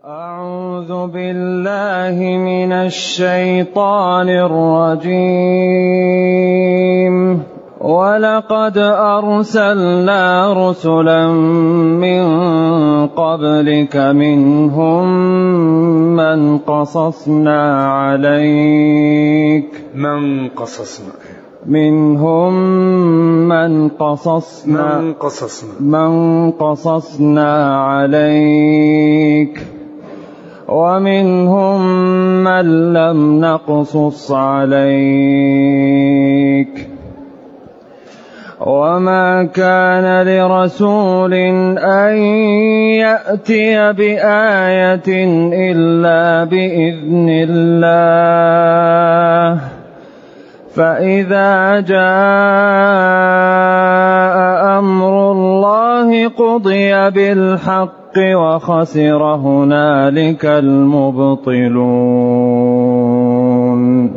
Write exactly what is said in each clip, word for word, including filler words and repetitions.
أعوذ بالله من الشيطان الرجيم. ولقد أرسلنا رسلا من قبلك منهم من قصصنا عليك من قصصنا منهم من قصصنا من قصصنا من قصصنا عليك ومنهم من لم نقصص عليك. وما كان لرسول أن يأتي بآية إلا بإذن الله، فإذا جاء أمر الله قضي بالحق وخسر هنالك المبطلون.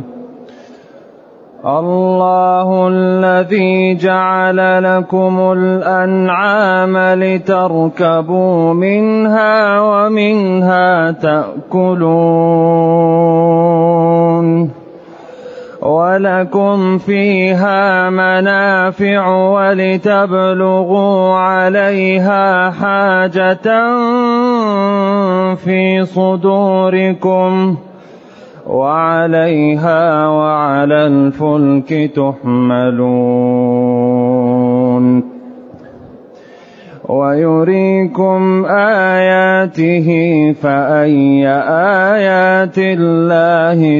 الله الذي جعل لكم الأنعام لتركبوا منها ومنها تأكلون، ولكم فيها منافع ولتبلغوا عليها حاجة في صدوركم، وعليها وعلى الفلك تحملون. ويريكم آياته فأي آيات الله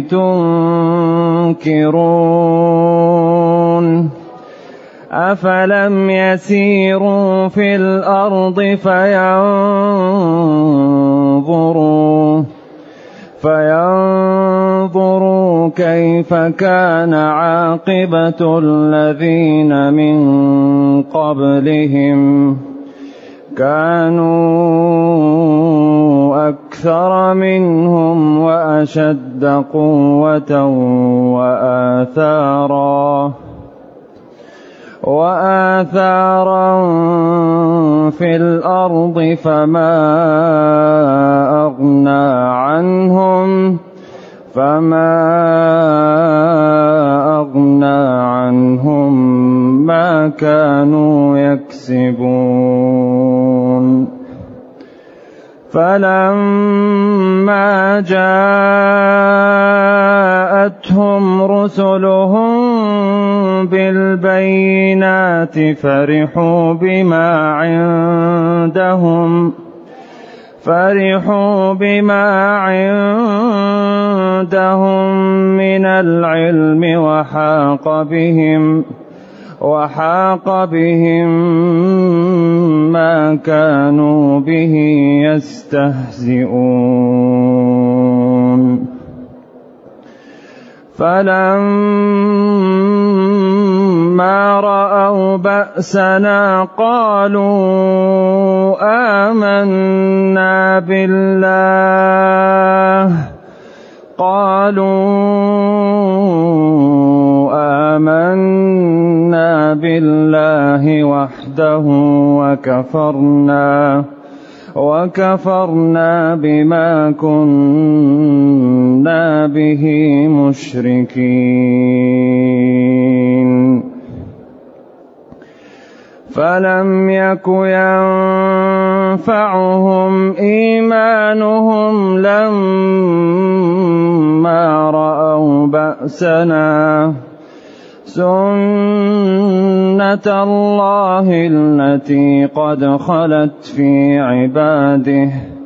تنكرون. أفلم يسيروا في الأرض فينظروا فينظروا كيف كان عاقبة الذين من قبلهم، كانوا أكثر منهم وأشد قوة وآثارا وآثارا في الأرض، فما أغنى عنهم فما أغنى عنهم ما كانوا يكسبون. فلما جاءتهم رسلهم بالبينات فرحوا بما عندهم فرحوا بما عندهم من العلم وحاق بهم وحاق بهم ما كانوا به يستهزئون. فلما رأوا بأسنا قالوا آمنا بالله قالوا آمنا بالله وحده وكفرنا وكفرنا بما كنا به مشركين. فلم يك ينفعهم إيمانهم لما رأوا بأسنا، سنة الله التي قد خلت في عباده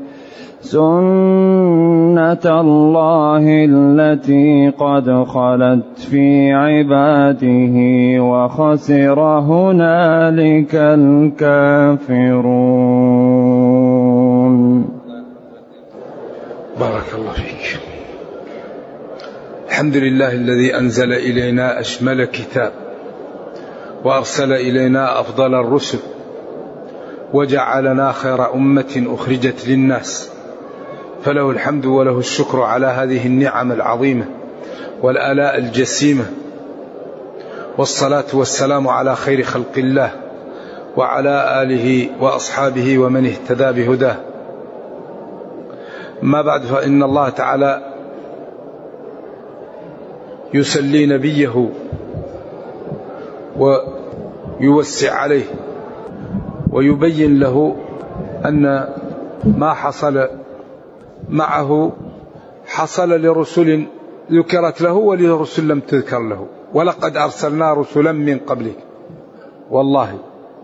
سنة الله التي قد خلت في عباده وخسر هنالك الكافرون. بارك الله فيك. الحمد لله الذي أنزل إلينا أشمل كتاب وأرسل إلينا أفضل الرسل وجعلنا خير أمة أخرجت للناس، فله الحمد وله الشكر على هذه النعم العظيمة والآلاء الجسيمة، والصلاة والسلام على خير خلق الله وعلى آله وأصحابه ومن اهتدى بهداه. ما بعد، فإن الله تعالى يسلي نبيه ويوسع عليه ويبين له أن ما حصل معه حصل لرسل ذكرت له ولرسل لم تذكر له. ولقد أرسلنا رسلا من قبلك، والله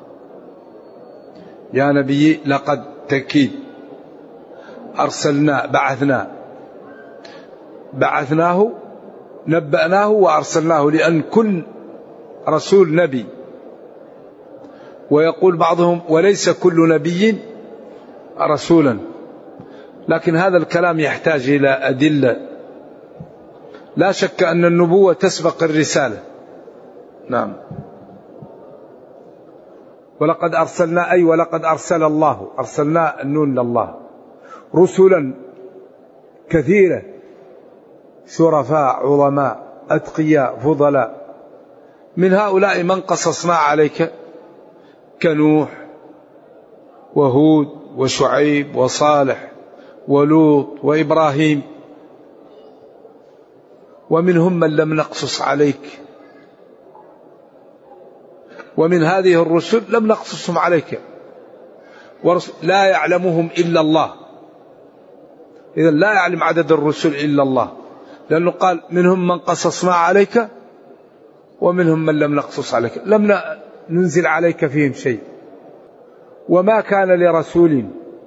يا نبي لقد تأكيد أرسلنا بعثنا بعثناه نبأناه وأرسلناه، لأن كل رسول نبي. ويقول بعضهم وليس كل نبي رسولا، لكن هذا الكلام يحتاج إلى أدلة. لا شك أن النبوة تسبق الرسالة. نعم. ولقد أرسلنا أي ولقد أرسل الله، أرسلنا النون لله، رسلا كثيرة شرفاء عظماء أتقياء فضلاء، من هؤلاء من قصصنا عليك كنوح وهود وشعيب وصالح ولوط وإبراهيم، ومنهم من لم نقصص عليك، ومن هذه الرسل لم نقصصهم عليك لا يعلمهم إلا الله. إذا لا يعلم عدد الرسل إلا الله، لأنه قال منهم من قصصنا عليك ومنهم من لم نقصص عليك، لم ننزل عليك فيهم شيء. وما كان لرسول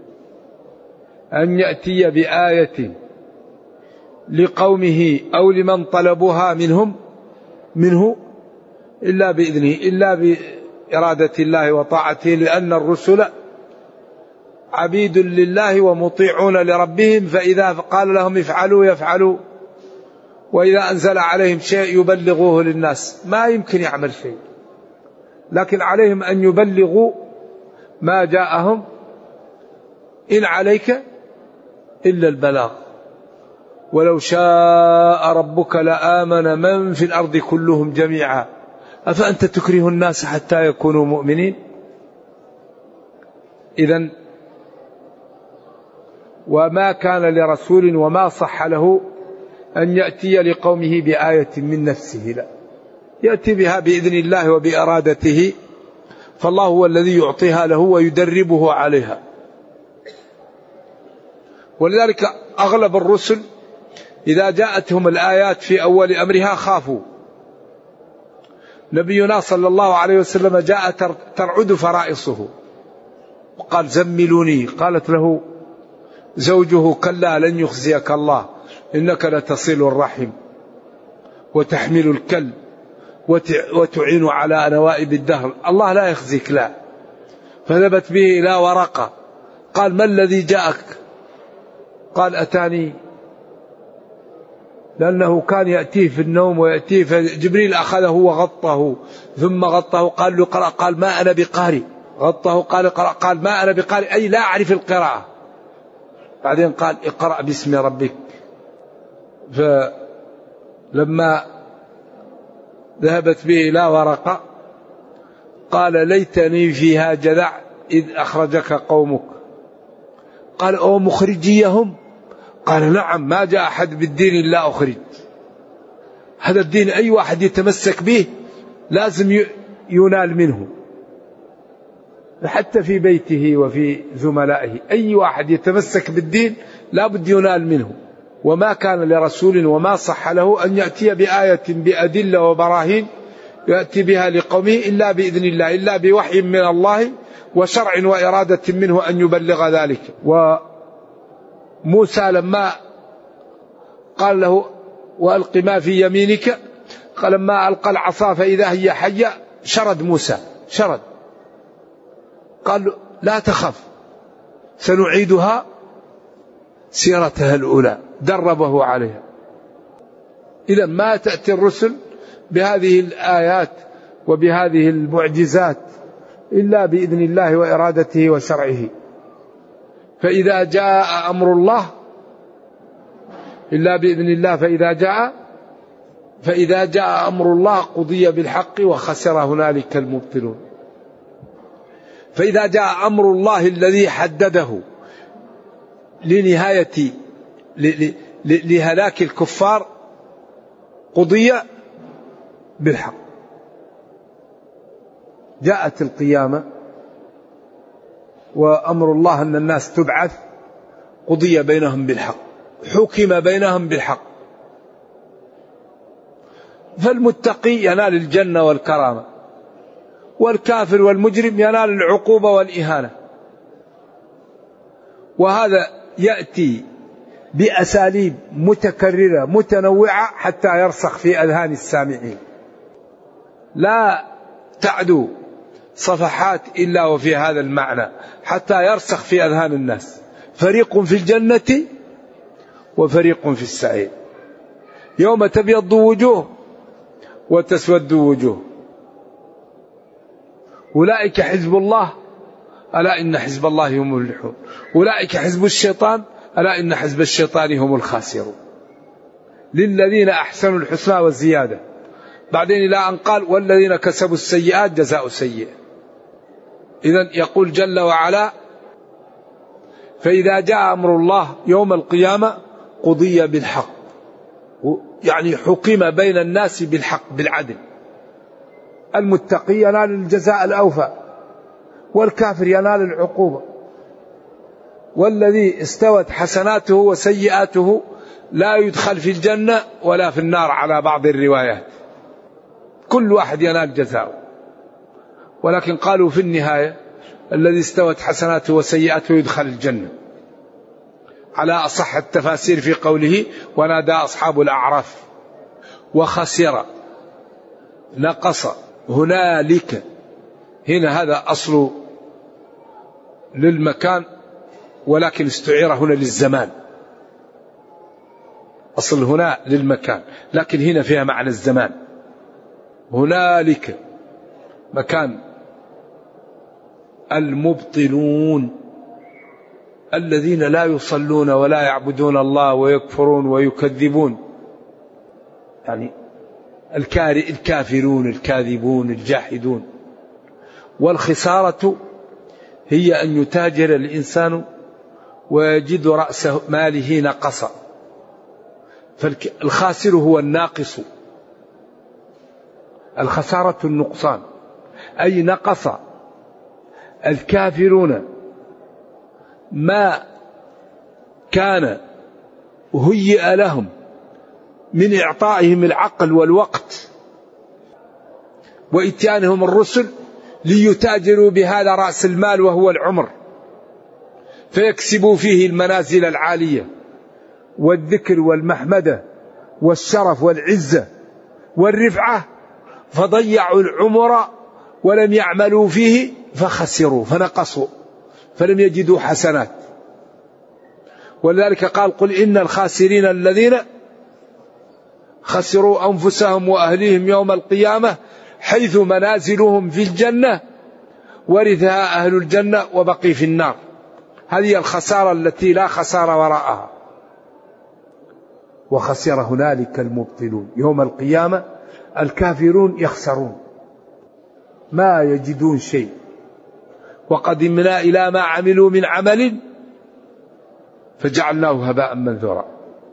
أن يأتي بآية لقومه أو لمن طلبوها منهم منه إلا بإذنه، إلا بإرادة الله وطاعته، لأن الرسل عبيد لله ومطيعون لربهم، فإذا قال لهم افعلوا يفعلوا، وإذا أنزل عليهم شيء يبلغوه للناس. ما يمكن يعمل شيء، لكن عليهم أن يبلغوا ما جاءهم، إن عليك إلا البلاغ. ولو شاء ربك لآمن من في الأرض كلهم جميعا أفأنت تكره الناس حتى يكونوا مؤمنين. إذن وما كان لرسول وما صح له أن يأتي لقومه بآية من نفسه، لا، يأتي بها بإذن الله وبإرادته، فالله هو الذي يعطيها له ويدربه عليها. ولذلك أغلب الرسل إذا جاءتهم الآيات في أول أمرها خافوا. نبينا صلى الله عليه وسلم جاء ترعد فرائصه وقال زملوني، قالت له زوجه كلا لن يخزيك الله إنك لتصل الرحم وتحمل الكل وتعين على نوائب الدهر، الله لا يخزيك. لا. فذهبت به إلى ورقة، قال ما الذي جاءك؟ قال أتاني، لأنه كان يأتيه في النوم ويأتيه، فجبريل أخذه وغطه ثم غطه، قال له قرأ، قال ما أنا بقارئ، غطه قال قرأ، قال ما أنا بقارئ أي لا أعرف القراءة. بعدين قال اقرأ باسم ربك. فلما ذهبت به إلى ورقة قال ليتني فيها جذع إذ أخرجك قومك. قال أو مخرجيهم؟ قال نعم، ما جاء أحد بالدين إلا أخرج. هذا الدين أي واحد يتمسك به لازم ينال منه، حتى في بيته وفي زملائه أي واحد يتمسك بالدين لا بد ينال منه. وما كان لرسول وما صح له أن يأتي بآية بأدلة وبراهين يأتي بها لقومه إلا بإذن الله، إلا بوحي من الله وشرع وإرادة منه أن يبلغ ذلك. وموسى لما قال له وألق ما في يمينك، قال لما ألقى العصا فإذا هي حية، شرد موسى شرد، قال له لا تخف سنعيدها سيرتها الأولى، دربه عليها. إذا ما تأتي الرسل بهذه الآيات وبهذه المعجزات إلا بإذن الله وإرادته وشرعه. فإذا جاء أمر الله إلا بإذن الله، فإذا جاء فإذا جاء أمر الله قضي بالحق وخسر هنالك المبطلون. فإذا جاء أمر الله الذي حدده لنهاية لهلاك الكفار قضي بالحق. جاءت القيامة وأمر الله أن الناس تبعث، قضي بينهم بالحق، حكم بينهم بالحق. فالمتقي ينال الجنة والكرامة، والكافر والمجرم ينال العقوبة والإهانة. وهذا يأتي بأساليب متكررة متنوعة حتى يرسخ في أذهان السامعين. لا تعدو صفحات إلا وفي هذا المعنى حتى يرسخ في أذهان الناس. فريق في الجنة وفريق في السعير، يوم تبيض وجوه وتسود وجوه. أولئك حزب الله ألا إن حزب الله هم المفلحون، أولئك حزب الشيطان ألا إن حزب الشيطان هم الخاسرون. للذين أحسنوا الحسنى والزيادة، بعدين إلى أن قال والذين كسبوا السيئات جزاء سيئة. إذن يقول جل وعلا فإذا جاء أمر الله يوم القيامة قضي بالحق، يعني حكم بين الناس بالحق بالعدل. المتقي ينال الجزاء الأوفى، والكافر ينال العقوبة، والذي استوت حسناته وسيئاته لا يدخل في الجنة ولا في النار على بعض الروايات، كل واحد ينال جزاءه. ولكن قالوا في النهاية الذي استوت حسناته وسيئاته يدخل الجنة، على أصح التفاسير في قوله ونادى أصحاب الأعراف. وخسر نقص هنالك، هنا هذا أصل للمكان ولكن استعير هنا للزمان. أصل هنا للمكان لكن هنا فيها معنى الزمان. هنالك مكان المبطلون الذين لا يصلون ولا يعبدون الله ويكفرون ويكذبون، يعني الكافرون الكاذبون الجاحدون. والخسارة هي أن يتاجر الإنسان ويجد رأس ماله نقصا. فالخاسر هو الناقص، الخسارة النقصان، أي نقص الكافرون ما كان هيئ لهم من إعطائهم العقل والوقت وإتيانهم الرسل ليتاجروا بهذا رأس المال وهو العمر، فيكسبوا فيه المنازل العالية والذكر والمحمدة والشرف والعزة والرفعة، فضيعوا العمر ولم يعملوا فيه فخسروا فنقصوا فلم يجدوا حسنات. ولذلك قال قل إن الخاسرين الذين خسروا أنفسهم وأهليهم يوم القيامة حيث منازلهم في الجنة ورثها أهل الجنة وبقي في النار. هذه الخسارة التي لا خسارة وراءها. وخسر هنالك المبطلون، يوم القيامة الكافرون يخسرون ما يجدون شيء. وقدمنا إلى ما عملوا من عمل فجعلناه هباء منثورا.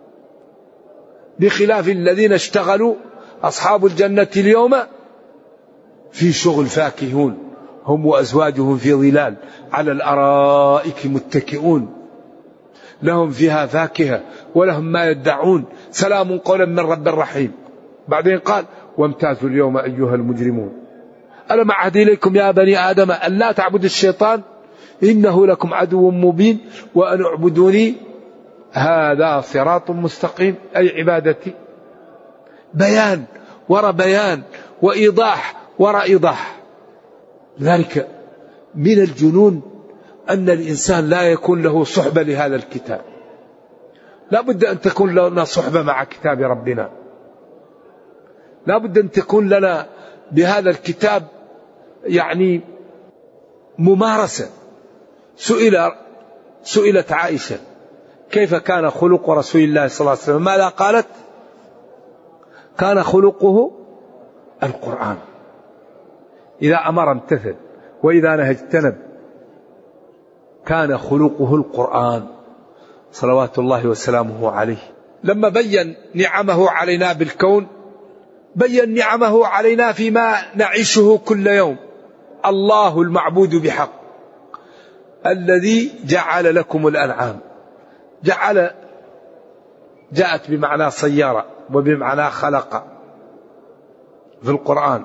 بخلاف الذين اشتغلوا أصحاب الجنة اليوم في شغل فاكهون، هم وأزواجهم في ظلال على الأرائك متكئون، لهم فيها فاكهة ولهم ما يدعون، سلام قولا من رب رحيم. بعدين قال وامتازوا اليوم أيها المجرمون ألم أعهد إليكم يا بني آدم أن لا تعبدوا الشيطان إنه لكم عدو مبين وأن اعبدوني هذا صراط مستقيم، أي عبادتي. بيان وراء بيان وإيضاح وراء إيضاح. ذلك من الجنون أن الإنسان لا يكون له صحبة لهذا الكتاب. لا بد أن تكون لنا صحبة مع كتاب ربنا، لا بد أن تكون لنا بهذا الكتاب يعني ممارسة. سئل سئلت عائشة كيف كان خلق رسول الله صلى الله عليه وسلم، ماذا قالت؟ كان خلقه القرآن، إذا أمر امتثل وإذا نهى اجتنب. كان خلقه القرآن. صلوات الله وسلامه عليه. لما بين نعمه علينا بالكون بين نعمه علينا فيما نعيشه كل يوم. الله المعبود بحق الذي جعل لكم الأنعام. جعل جاءت بمعنى سيارة وبمعنى خلق في القرآن،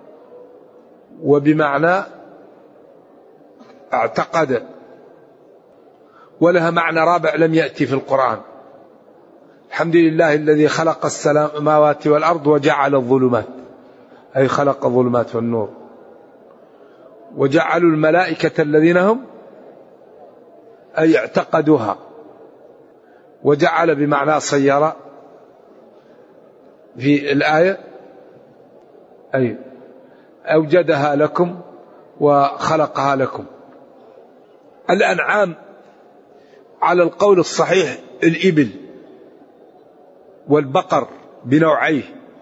وبمعنى اعتقد، ولها معنى رابع لم يأتي في القرآن. الحمد لله الذي خلق السماوات والأرض وجعل الظلمات، أي خلق الظلمات والنور. وجعلوا الملائكة الذين هم أي اعتقدوها. وجعل بمعنى سيارة في الآية أي أوجدها لكم وخلقها لكم. الأنعام على القول الصحيح الإبل والبقر بنوعيه،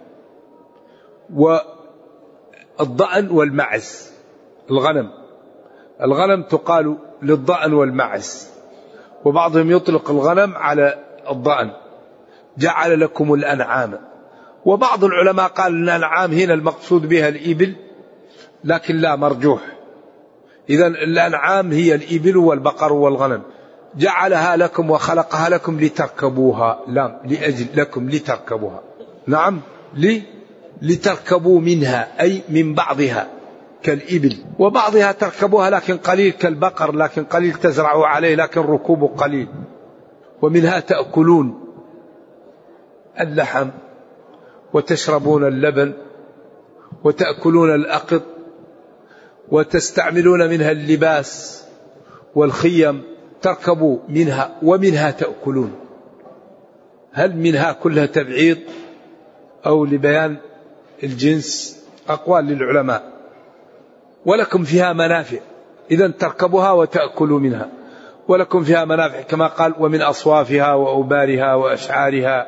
والضأن والمعز. الغنم الغنم تقال للضأن والمعز، وبعضهم يطلق الغنم على الضأن. جعل لكم الأنعام. وبعض العلماء قال الأنعام هنا المقصود بها الإبل، لكن لا مرجوح. إذن الأنعام هي الإبل والبقر والغنم. جعلها لكم وخلقها لكم لتركبوها، لا لأجل لكم لتركبوها. نعم لي لتركبوا منها أي من بعضها كالإبل، وبعضها تركبوها لكن قليل كالبقر، لكن قليل تزرعوا عليه لكن ركوبه قليل. ومنها تأكلون اللحم وتشربون اللبن وتأكلون الأقط وتستعملون منها اللباس والخيم. تركبوا منها ومنها تأكلون. هل منها كلها تبعيض أو لبيان الجنس؟ أقوال للعلماء. ولكم فيها منافع، إذن تركبوها وتأكلوا منها. ولكم فيها منافع كما قال ومن أصوافها وأوبارها وأشعارها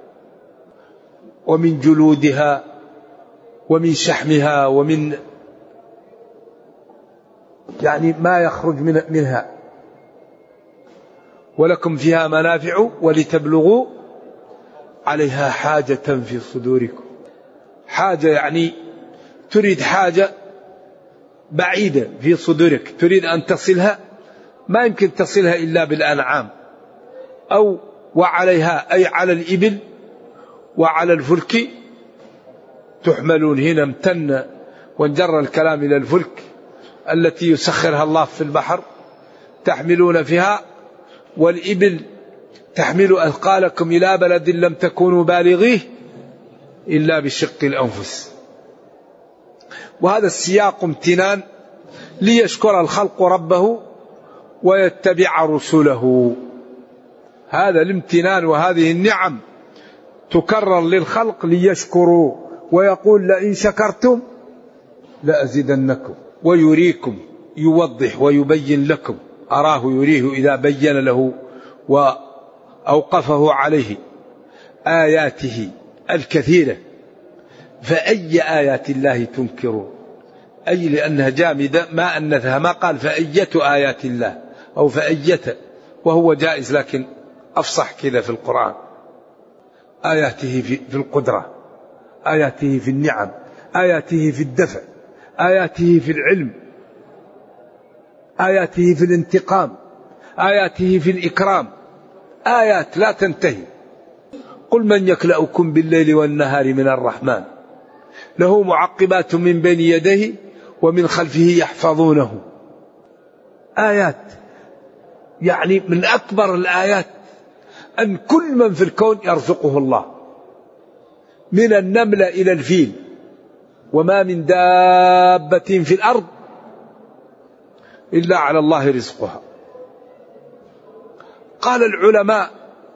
ومن جلودها ومن شحمها ومن يعني ما يخرج من منها. ولكم فيها منافع ولتبلغوا عليها حاجة في صدوركم. حاجة يعني تريد حاجة بعيدة في صدورك تريد أن تصلها، ما يمكن تصلها إلا بالأنعام. أو وعليها أي على الإبل وعلى الفلك تحملون. هنا امتن وانجر الكلام إلى الفلك التي يسخرها الله في البحر تحملون فيها. والإبل تحمل أثقالكم إلى بلد لم تكونوا بالغيه إلا بشق الأنفس. وهذا السياق امتنان ليشكر الخلق ربه ويتبع رسله. هذا الامتنان وهذه النعم تكرر للخلق ليشكروا، ويقول لئن شكرتم لأزيدنكم. ويريكم يوضح ويبين لكم. أراه يريه إذا بين له وأوقفه عليه آياته الكثيرة. فأي آيات الله تنكرون؟ أي لأنها جامدة ما أنثها، ما قال فأية آيات الله أو فأية، وهو جائز لكن أفصح كذا في القرآن. آياته في القدرة، آياته في النعم، آياته في الدفع، آياته في العلم، آياته في الانتقام، آياته في الإكرام. آيات لا تنتهي. قل من يكلأكم بالليل والنهار من الرحمن له معقبات من بين يديه ومن خلفه يحفظونه. آيات يعني من أكبر الآيات أن كل من في الكون يرزقه الله، من النملة إلى الفيل، وما من دابة في الأرض إلا على الله رزقها. قال العلماء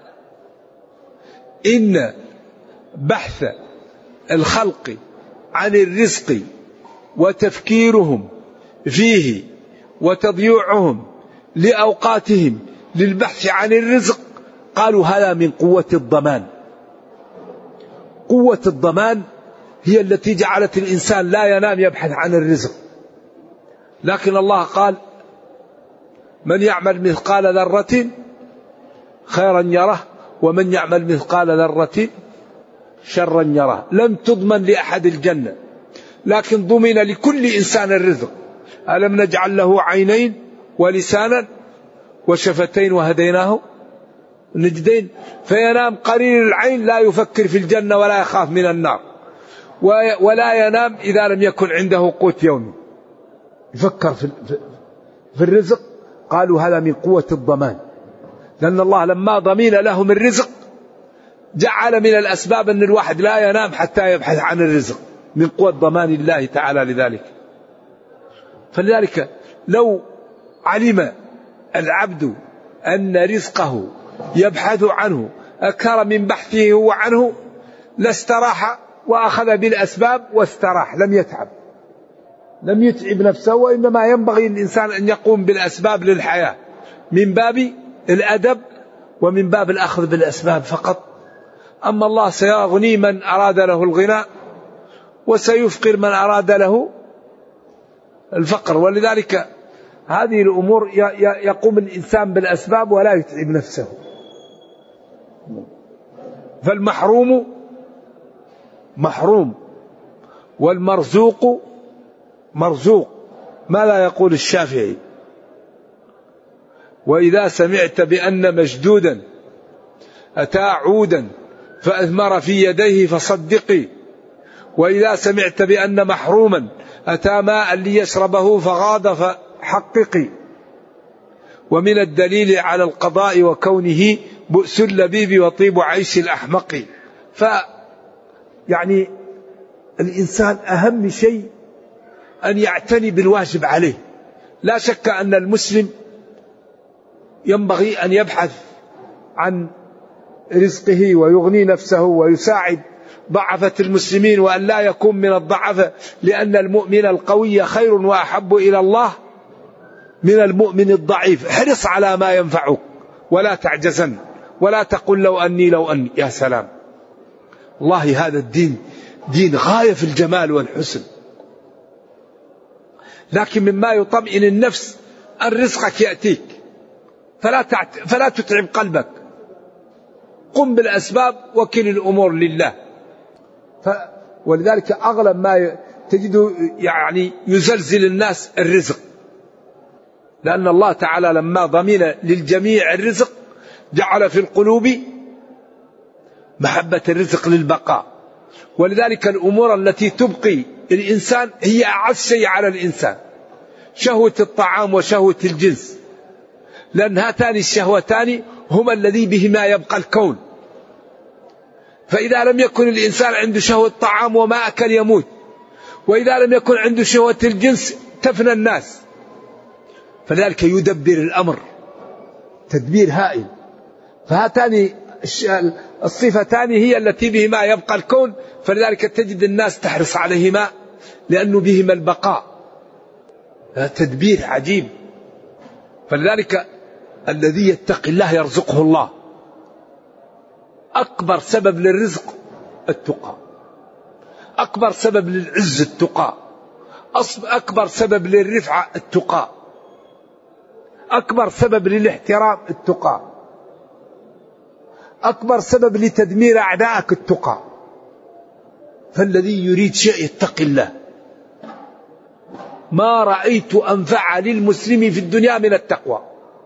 إن بحث الخلق عن الرزق وتفكيرهم فيه وتضييعهم لأوقاتهم للبحث عن الرزق، قالوا هذا من قوة الضمان. قوة الضمان هي التي جعلت الإنسان لا ينام يبحث عن الرزق. لكن الله قال من يعمل مثقال ذرة خيرا يره ومن يعمل مثقال ذرة شرا يره. لم تضمن لأحد الجنة، لكن ضمن لكل إنسان الرزق. ألم نجعل له عينين ولسانا وشفتين وهديناه النجدين. فينام قرين العين لا يفكر في الجنة ولا يخاف من النار، ولا ينام إذا لم يكن عنده قوت يومي، يفكر في في الرزق. قالوا هذا من قوة الضمان، لأن الله لما ضمن لهم الرزق جعل من الأسباب أن الواحد لا ينام حتى يبحث عن الرزق، من قوة ضمان الله تعالى لذلك. فلذلك لو علم العبد أن رزقه يبحث عنه أكثر من بحثه هو عنه لاستراح وأخذ بالأسباب واستراح، لم يتعب، لم يتعب نفسه. وإنما ينبغي للإنسان أن يقوم بالأسباب للحياة من باب الأدب ومن باب الأخذ بالأسباب فقط. أما الله سيغني من أراد له الغنى وسيفقر من أراد له الفقر. ولذلك هذه الأمور يقوم الإنسان بالأسباب ولا يتعب نفسه. فالمحروم محروم والمرزوق مرزوق. ماذا يقول الشافعي؟ وإذا سمعت بأن مجدودا أتى عودا فأثمر في يديه فصدقي، وإذا سمعت بأن محروما أتى ماء ليشربه فغاض فحققي. ومن الدليل على القضاء وكونه بؤس اللبيب وطيب عيش الأحمق. ف يعني الإنسان أهم شيء أن يعتني بالواجب عليه. لا شك أن المسلم ينبغي أن يبحث عن رزقه ويغني نفسه ويساعد ضعفة المسلمين وأن لا يكون من الضعفة، لأن المؤمن القوي خير وأحب إلى الله من المؤمن الضعيف. احرص على ما ينفعك ولا تعجزن ولا تقل لو أني لو أني. يا سلام، والله هذا الدين دين غاية في الجمال والحسن. لكن مما يطمئن النفس أن رزقك يأتيك، فلا تعت... فلا تتعب قلبك، قم بالأسباب وكل الأمور لله. ف... ولذلك أغلب ما تجد يعني يزلزل الناس الرزق، لأن الله تعالى لما ضمن للجميع الرزق جعل في القلوب محبة الرزق للبقاء. ولذلك الأمور التي تبقي الإنسان هي أعز شيء على الإنسان، شهوة الطعام وشهوة الجنس، لأن هاتان الشهوتان هما الذي بهما يبقى الكون. فإذا لم يكن الإنسان عنده شهوة طعام وما أكل يموت، وإذا لم يكن عنده شهوة الجنس تفنى الناس. فذلك يدبر الأمر تدبير هائل. فهاتان الصفتان هي التي بهما يبقى الكون، فلذلك تجد الناس تحرص عليهما لأنه بهما البقاء. تدبير عجيب. فلذلك الذي يتقي الله يرزقه الله. أكبر سبب للرزق التقى، أكبر سبب للعز التقى، أكبر سبب للرفعة التقى، أكبر سبب للاحترام التقى، أكبر سبب لتدمير أعدائك التقى. فالذي يريد شيء يتقي الله. ما رأيت أنفع للمسلم في الدنيا من التقوى.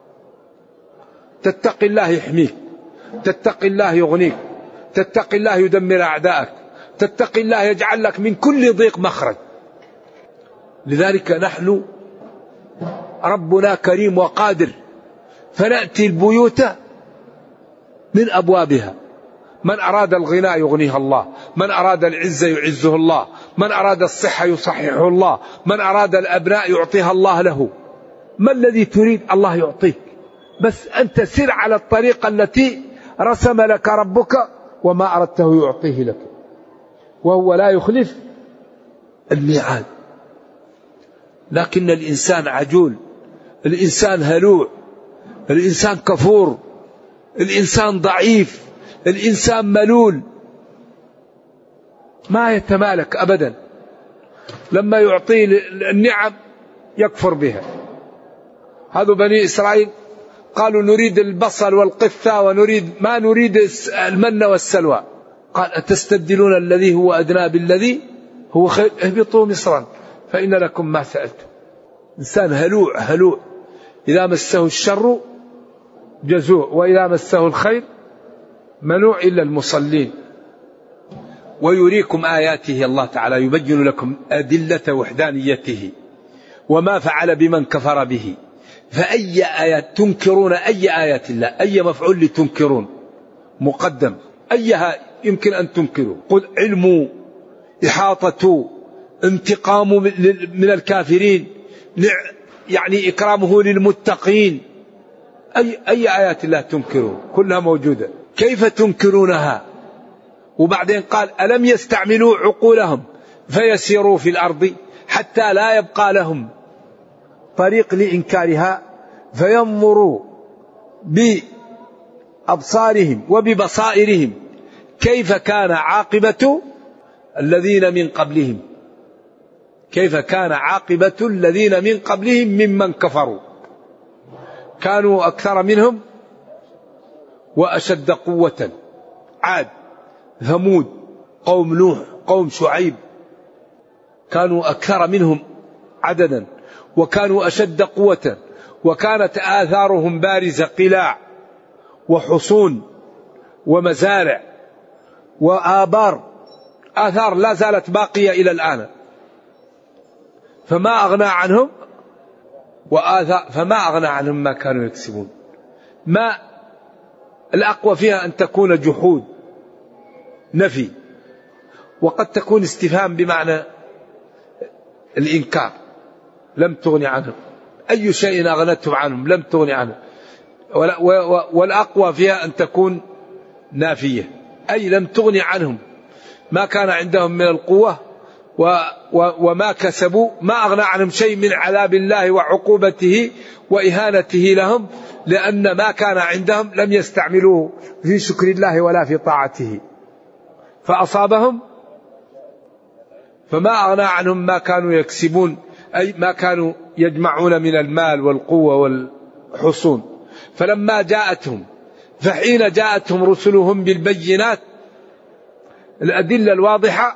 تتقي الله يحميك، تتقي الله يغنيك، تتقي الله يدمر أعدائك، تتقي الله يجعل لك من كل ضيق مخرج. لذلك نحن ربنا كريم وقادر، فنأتي البيوت من أبوابها. من أراد الغنى يغنيها الله، من أراد العزة يعزه الله، من أراد الصحة يصححه الله، من أراد الأبناء يعطيها الله له. ما الذي تريد الله يعطيك، بس أنت سر على الطريقة التي رسم لك ربك، وما أردته يعطيه لك، وهو لا يخلف الميعاد. لكن الإنسان عجول، الإنسان هلوع، الإنسان كفور، الإنسان ضعيف، الإنسان ملول، ما يتمالك أبدا. لما يعطيه النعم يكفر بها. هذا بني إسرائيل قالوا نريد البصل والقثة ونريد ما نريد المن والسلوى. قال أتستبدلون الذي هو أدنى بالذي هو خير اهبطوا مصرا فإن لكم ما سألتم. إنسان هلوع هلوع إذا مسه الشر جزوع وإذا مسه الخير منوع إلا المصلين. ويريكم آياته الله تعالى يبين لكم أدلة وحدانيته وما فعل بمن كفر به. فأي آيات تنكرون؟ أي آيات الله؟ أي مفعول لتنكرون مقدم؟ أيها يمكن أن تنكروا؟ قل علم، إحاطة، انتقام من الكافرين، يعني إكرامه للمتقين. أي, أي آيات الله تنكرون؟ كلها موجودة. كيف تنكرونها؟ وبعدين قال ألم يستعملوا عقولهم فيسيروا في الأرض حتى لا يبقى لهم طريق لإنكارها فينظروا بأبصارهم وببصائرهم كيف كان عاقبة الذين من قبلهم. كيف كان عاقبة الذين من قبلهم ممن كفروا كانوا أكثر منهم وأشد قوة. عاد، ثمود، قوم نوح، قوم شعيب كانوا أكثر منهم عددا وكانوا أشد قوة وكانت آثارهم بارزة، قلاع وحصون ومزارع وآبار، آثار لا زالت باقية إلى الآن. فما أغنى عنهم وآثار فما أغنى عنهم ما كانوا يكسبون. ما الأقوى فيها أن تكون جحود نفي، وقد تكون استفهام بمعنى الإنكار. لم تغني عنهم أي شيء أغنتهم عنهم، لم تغني عنهم. والأقوى فيها أن تكون نافية، أي لم تغني عنهم ما كان عندهم من القوة وما كسبوا، ما أغنى عنهم شيء من عذاب الله وعقوبته وإهانته لهم، لأن ما كان عندهم لم يستعملوه في شكر الله ولا في طاعته فأصابهم. فما أغنى عنهم ما كانوا يكسبون، أي ما كانوا يجمعون من المال والقوة والحصون. فلما جاءتهم فحين جاءتهم رسلهم بالبينات الأدلة الواضحة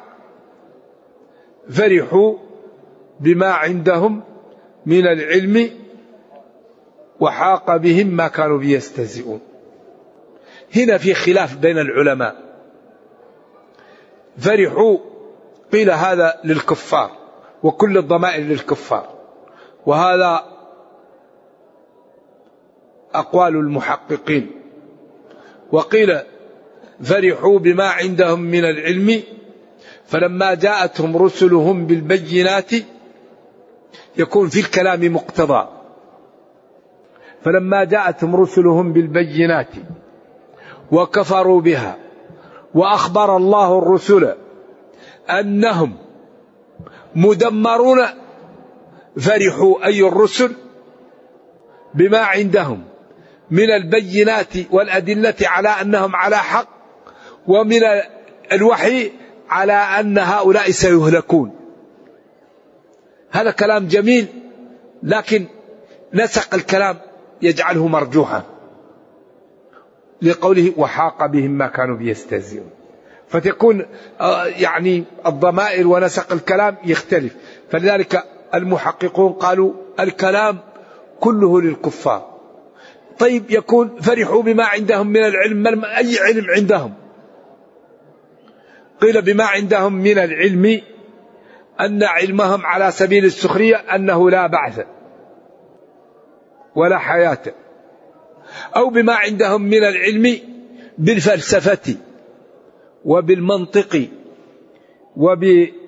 فرحوا بما عندهم من العلم وحاق بهم ما كانوا بيستهزئون. هنا في خلاف بين العلماء. فرحوا قيل هذا للكفار وكل الضمائر للكفار، وهذا أقوال المحققين. وقيل فرحوا بما عندهم من العلم فلما جاءتهم رسلهم بالبينات يكون في الكلام مقتضى. فلما جاءتهم رسلهم بالبينات وكفروا بها وأخبر الله الرسل أنهم مدمرون فرحوا أي الرسل بما عندهم من البينات والأدلة على أنهم على حق، ومن الوحي على أن هؤلاء سيهلكون. هذا كلام جميل، لكن نسق الكلام يجعله مرجوحا لقوله وحاق بهم ما كانوا بيستهزئون، فتكون يعني الضمائر ونسق الكلام يختلف. فلذلك المحققون قالوا الكلام كله للكفار. طيب يكون فرحوا بما عندهم من العلم، أي علم عندهم؟ قيل بما عندهم من العلم أن علمهم على سبيل السخرية أنه لا بعث ولا حياة، أو بما عندهم من العلم بالفلسفة وبالمنطق وبالحجج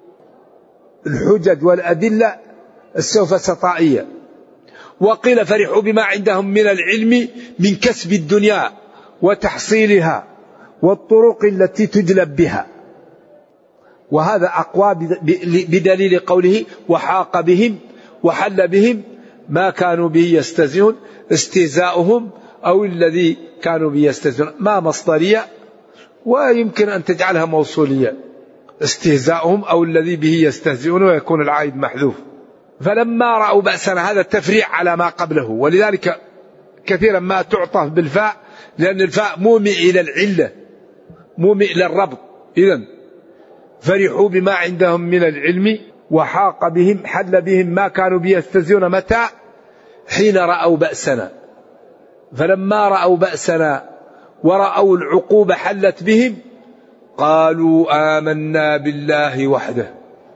والأدلة السوفسطائية. وقيل فرحوا بما عندهم من العلم من كسب الدنيا وتحصيلها والطرق التي تجلب بها. وهذا أقوى بدليل قوله وحاق بهم وحل بهم ما كانوا به يستهزئون. استهزاؤهم أو الذي كانوا به يستهزئون ما مصدرية، ويمكن أن تجعلها موصولية. استهزاؤهم أو الذي به يستهزئون ويكون العائد محذوف. فلما رأوا بأسنا، هذا التفريع على ما قبله. ولذلك كثيرا ما تعطف بالفاء لأن الفاء مومئ إلى العلة، مومئ إلى الربط. إذن فرحوا بما عندهم من العلم وحاق بهم، حل بهم ما كانوا به يستهزئون. متى؟ حين رأوا بأسنا. فلما رأوا بأسنا ورأوا العقوبة حلت بهم قالوا آمنا بالله وحده.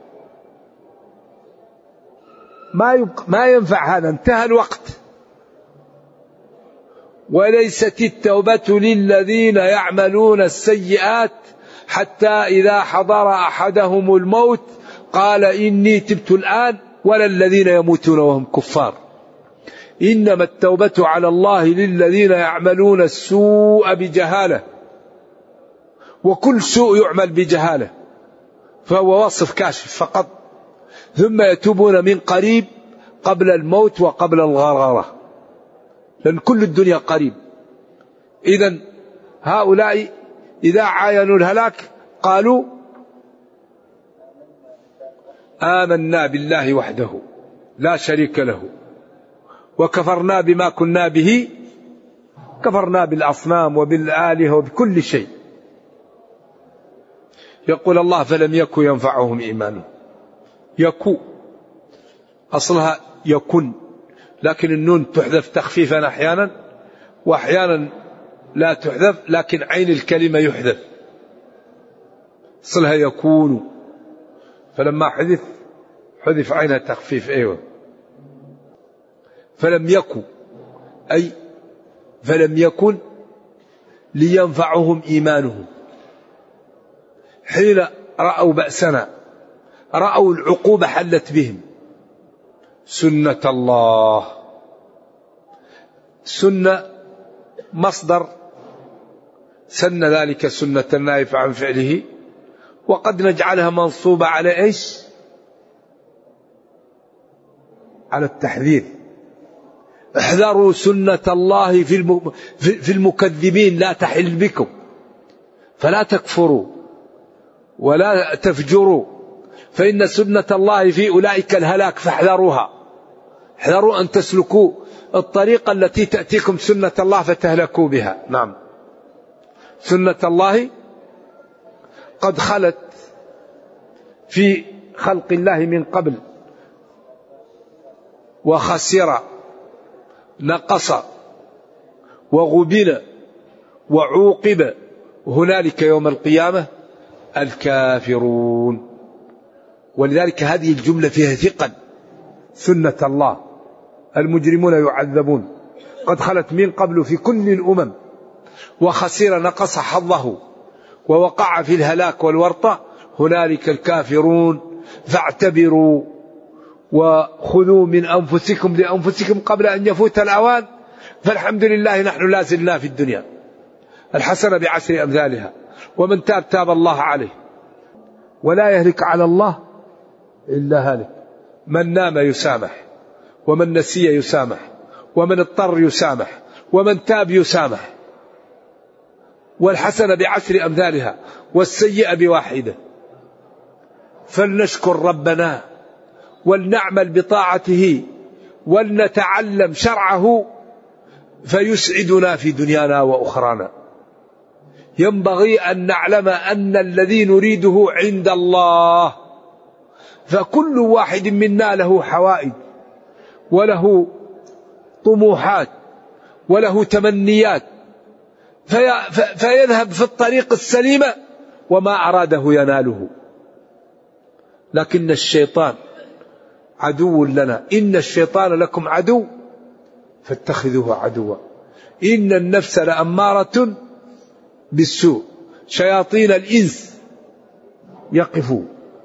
ما يبقى ما ينفع هذا، انتهى الوقت. وليست التوبة للذين يعملون السيئات حتى إذا حضر أحدهم الموت قال إني تبت الآن، ولا الذين يموتون وهم كفار. إنما التوبة على الله للذين يعملون السوء بجهالة، وكل سوء يعمل بجهالة فهو وصف كاشف فقط، ثم يتوبون من قريب قبل الموت وقبل الغرارة، لأن كل الدنيا قريب. إذن هؤلاء إذا عاينوا الهلاك قالوا آمنا بالله وحده لا شريك له وكفرنا بما كنا به، كفرنا بالأصنام وبالآلهة وبكل شيء. يقول الله فلم يكن ينفعهم إيمانهم. يكو أصلها يكن، لكن النون تحذف تخفيفا أحيانا وأحيانا لا تحذف، لكن عين الكلمة يحذف، أصلها يكون، فلما حذف حذف عينها تخفيف. أيوة. فلم يكن أي فلم يكن لينفعهم إيمانهم حين رأوا بأسنا، رأوا العقوبة حلت بهم. سنة الله، سنة مصدر سن ذلك سنة النائب عن فعله، وقد نجعلها منصوبة على إيش؟ على التحذير. احذروا سنة الله في المكذبين لا تحل بكم، فلا تكفروا ولا تفجروا، فإن سنة الله في أولئك الهلاك فاحذروها. احذروا أن تسلكوا الطريقة التي تأتيكم سنة الله فتهلكوا بها. نعم، سنة الله قد خلت في خلق الله من قبل، وخسر نقص وغبن وعوقب هنالك يوم القيامة الكافرون. ولذلك هذه الجملة فيها ثقل، سنة الله، المجرمون يعذبون، قد خلت من قبل في كل الأمم، وخسر نقص حظه ووقع في الهلاك والورطة هنالك الكافرون. فاعتبروا وخذوا من أنفسكم لأنفسكم قبل أن يفوت الأوان. فالحمد لله نحن لا زلنا في الدنيا، الحسنة بعشر أمثالها، ومن تاب تاب الله عليه، ولا يهلك على الله إلا هالك. من نام يسامح، ومن نسي يسامح، ومن اضطر يسامح، ومن تاب يسامح. والحسنة بعشر أمثالها والسيئة بواحدة. فلنشكر ربنا ولنعمل بطاعته ولنتعلم شرعه فيسعدنا في دنيانا وأخرانا. ينبغي أن نعلم أن الذي نريده عند الله، فكل واحد منا له حوائج وله طموحات وله تمنيات، في فيذهب في الطريق السليمة وما أراده يناله. لكن الشيطان عدو لنا، إن الشيطان لكم عدو فاتخذوه عدوا، إن النفس لأمارة بالسوء، شياطين الإنس يقفوا.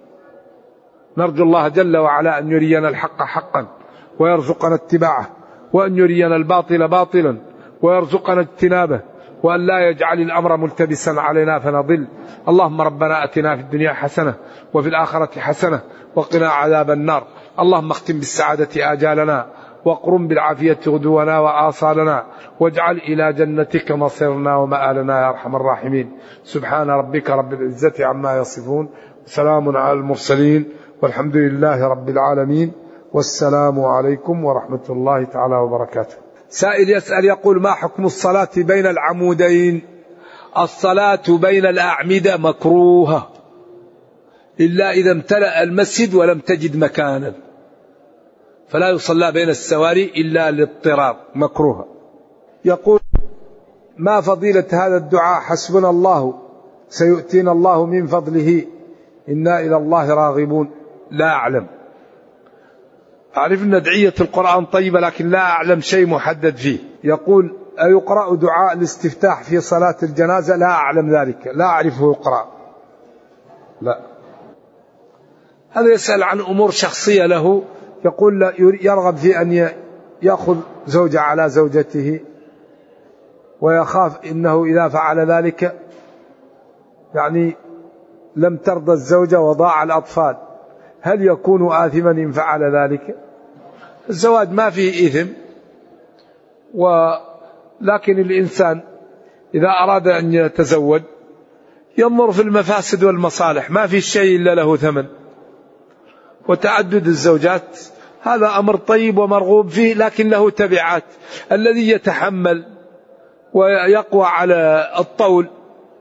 نرجو الله جل وعلا أن يرينا الحق حقا ويرزقنا اتباعه، وأن يرينا الباطل باطلا ويرزقنا اجتنابه، وأن لا يجعل الأمر ملتبسا علينا فنضل. اللهم ربنا أتنا في الدنيا حسنة وفي الآخرة حسنة وقنا عذاب النار. اللهم اختم بالسعادة آجالنا، واقرم بالعافية غدونا وآصالنا، واجعل إلى جنتك مصيرنا ومآلنا يا أرحم الراحمين. سبحان ربك رب العزة عما يصفون، سلام على المرسلين، والحمد لله رب العالمين، والسلام عليكم ورحمة الله تعالى وبركاته. سائل يسأل يقول: ما حكم الصلاة بين العمودين؟ الصلاة بين الأعمدة مكروهة إلا إذا امتلأ المسجد ولم تجد مكانا، فلا يصلى بين السواري إلا للاضطرار، مكروهة. يقول: ما فضيلة هذا الدعاء: حسبنا الله سيؤتينا الله من فضله إنا إلى الله راغبون؟ لا أعلم. أعرف أن أدعية القرآن طيبة لكن لا أعلم شيء محدد فيه. يقول: أيقرأ دعاء الاستفتاح في صلاة الجنازة؟ لا أعلم ذلك، لا أعرفه يقرأ. لا. هذا يسأل عن أمور شخصية له، يقول يرغب في أن يأخذ زوجة على زوجته ويخاف إنه إذا فعل ذلك يعني لم ترضى الزوجة وضاع الأطفال، هل يكون آثما إن فعل ذلك؟ الزواج ما فيه إثم، ولكن الإنسان إذا أراد أن يتزوج ينظر في المفاسد والمصالح، ما في شيء إلا له ثمن، وتعدد الزوجات هذا أمر طيب ومرغوب فيه لكن له تبعات. الذي يتحمل ويقوى على الطول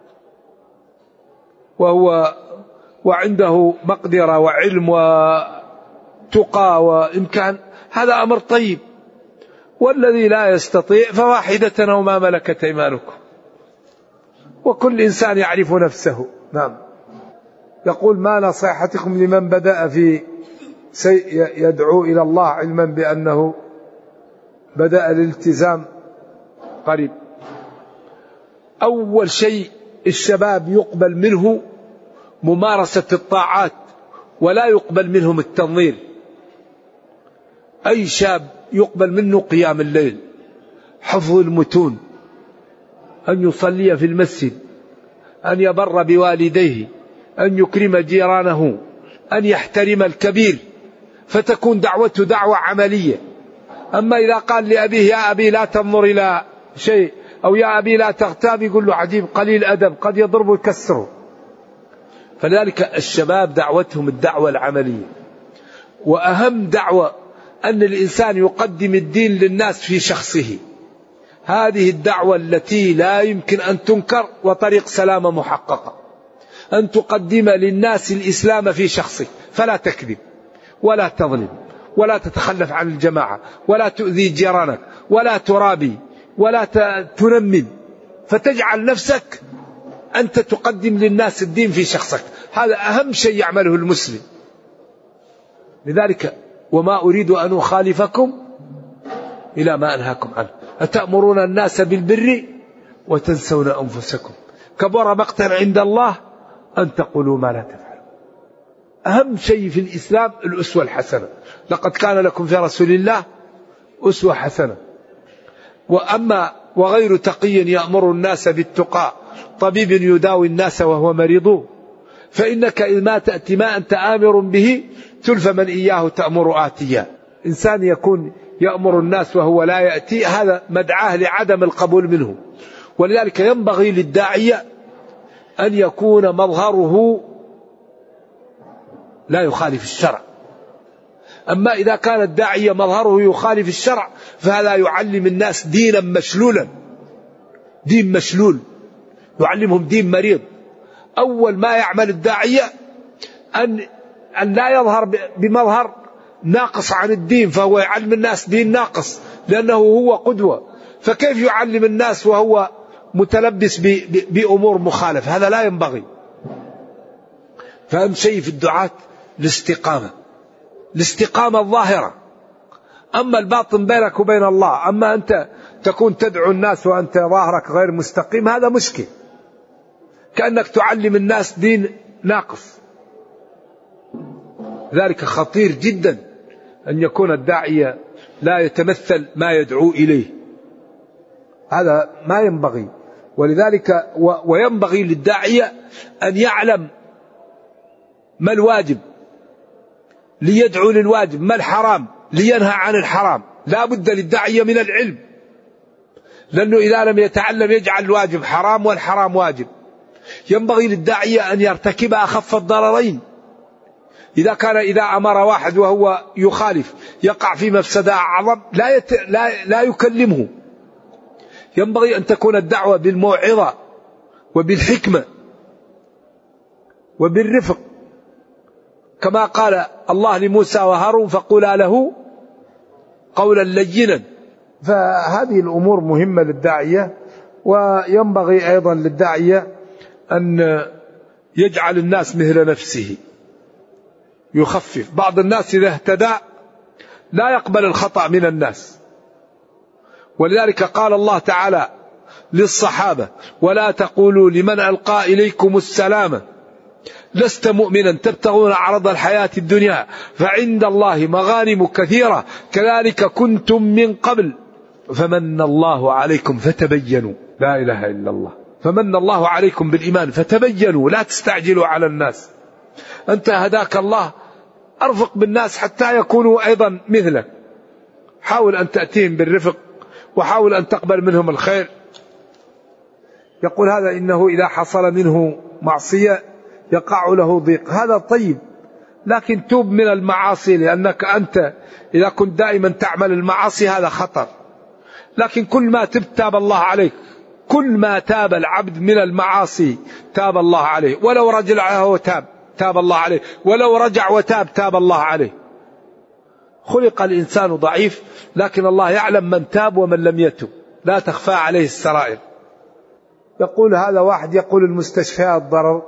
وهو وعنده مقدرة وعلم وتقى وإمكان، هذا أمر طيب. والذي لا يستطيع فواحدة أو ما ملكت أيمانكم، وكل إنسان يعرف نفسه. نعم. يقول: ما نصيحتكم لمن بدأ في يدعو إلى الله علما بأنه بدأ الالتزام قريب؟ أول شيء الشباب يقبل منه ممارسة الطاعات ولا يقبل منهم التنظير. أي شاب يقبل منه قيام الليل، حفظ المتون، أن يصلي في المسجد، أن يبر بوالديه، أن يكرم جيرانه، أن يحترم الكبير، فتكون دعوته دعوة عملية. أما إذا قال لأبيه: يا أبي لا تنظر إلى شيء، أو يا أبي لا تغتاب، يقول له عجيب قليل أدب، قد يضربه ويكسره. فلذلك الشباب دعوتهم الدعوة العملية، وأهم دعوة أن الإنسان يقدم الدين للناس في شخصه. هذه الدعوة التي لا يمكن أن تنكر وطريق سلامة محققة، أن تقدم للناس الإسلام في شخصك، فلا تكذب ولا تظلم ولا تتخلف عن الجماعة ولا تؤذي جيرانك ولا ترابي ولا تنمم، فتجعل نفسك أنت تقدم للناس الدين في شخصك. هذا أهم شيء يعمله المسلم. لذلك: وما أريد أن أخالفكم إلى ما أنهاكم عنه أتأمرون الناس بالبر وتنسون أنفسكم كبر مقتا عند الله أن تقولوا ما لا تفعلون. أهم شيء في الإسلام الأسوة الحسنة، لقد كان لكم في رسول الله أسوة حسنة. وأما وغير تقي يأمر الناس بالتقى طبيب يداوي الناس وهو مريض، فإنك إذا تأتي ما أنت آمر به تلف من إياه تأمر آتيا. إنسان يكون يأمر الناس وهو لا يأتي، هذا مدعاه لعدم القبول منه. ولذلك ينبغي للداعية أن يكون مظهره لا يخالف الشرع. أما إذا كان الداعية مظهره يخالف الشرع فهذا يعلم الناس دينا مشلولا، دين مشلول، يعلمهم دين مريض. أول ما يعمل الداعية أن أن لا يظهر بمظهر ناقص عن الدين، فهو يعلم الناس دين ناقص لأنه هو قدوة. فكيف يعلم الناس وهو متلبس بأمور مخالفة؟ هذا لا ينبغي. فأهم شيء في الدعاة الاستقامة، الاستقامة الظاهرة. أما الباطن بينك وبين الله، أما أنت تكون تدعو الناس وأنت ظاهرك غير مستقيم، هذا مشكل، كأنك تعلم الناس دين ناقص. ذلك خطير جدا أن يكون الداعية لا يتمثل ما يدعو إليه، هذا ما ينبغي. ولذلك وينبغي للداعية أن يعلم ما الواجب ليدعو للواجب، ما الحرام لينهى عن الحرام. لا بد للداعية من العلم، لأنه إذا لم يتعلم يجعل الواجب حرام والحرام واجب. ينبغي للداعية أن يرتكب أخف الضررين، إذا كان إذا أمر واحد وهو يخالف يقع في مفسدة أعظم لا, يت... لا... لا يكلمه. ينبغي أن تكون الدعوة بالموعظة وبالحكمة وبالرفق، كما قال الله لموسى وهارون فقولا له قولا لينا. فهذه الأمور مهمة للداعية، وينبغي أيضا للداعية أن يجعل الناس مثل نفسه، يخفف. بعض الناس إذا اهتدى لا يقبل الخطأ من الناس، ولذلك قال الله تعالى للصحابة ولا تقولوا لمن ألقى إليكم السلام لست مؤمنا تبتغون عرض الحياة الدنيا فعند الله مغانم كثيرة كذلك كنتم من قبل فمن الله عليكم فتبينوا. لا إله إلا الله. فمن الله عليكم بالإيمان فتبينوا، لا تستعجلوا على الناس. أنت هداك الله، أرفق بالناس حتى يكونوا أيضا مثلك. حاول أن تأتيهم بالرفق، وحاول أن تقبل منهم الخير. يقول هذا إنه إذا حصل منه معصية يقع له ضيق، هذا طيب، لكن توب من المعاصي، لأنك أنت إذا كنت دائما تعمل المعاصي هذا خطر. لكن كل ما تبت تاب الله عليك، كل ما تاب العبد من المعاصي تاب الله عليه، ولو رجع وتاب تاب الله عليه، ولو رجع وتاب تاب الله عليه. خلق الإنسان ضعيف، لكن الله يعلم من تاب ومن لم يتب، لا تخفى عليه السرائر. يقول هذا واحد يقول المستشفيات ضرر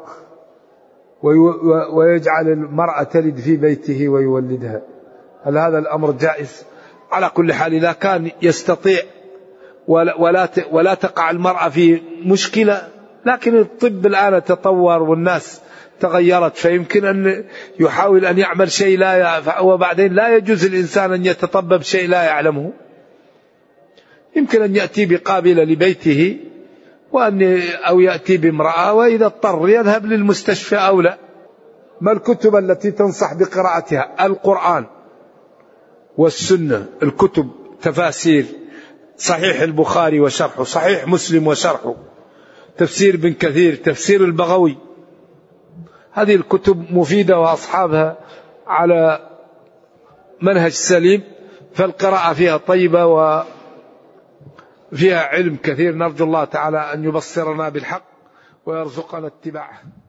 ويجعل المرأة تلد في بيته ويولدها، هل هذا الأمر جائز؟ على كل حال إذا كان يستطيع ولا ولا تقع المرأة في مشكلة، لكن الطب الآن تطور والناس تغيرت، فيمكن أن يحاول أن يعمل شيء لا، وبعدين لا يجوز الإنسان أن يتطبب شيء لا يعلمه. يمكن أن يأتي بقابلة لبيته وأن أو يأتي بامرأة، وإذا اضطر يذهب للمستشفى أو لا. ما الكتب التي تنصح بقراءتها؟ القرآن والسنة، الكتب تفاسير، صحيح البخاري وشرحه، صحيح مسلم وشرحه، تفسير ابن كثير، تفسير البغوي. هذه الكتب مفيدة وأصحابها على منهج سليم، فالقراءة فيها طيبة وفيها علم كثير. نرجو الله تعالى أن يبصرنا بالحق ويرزقنا اتباعه.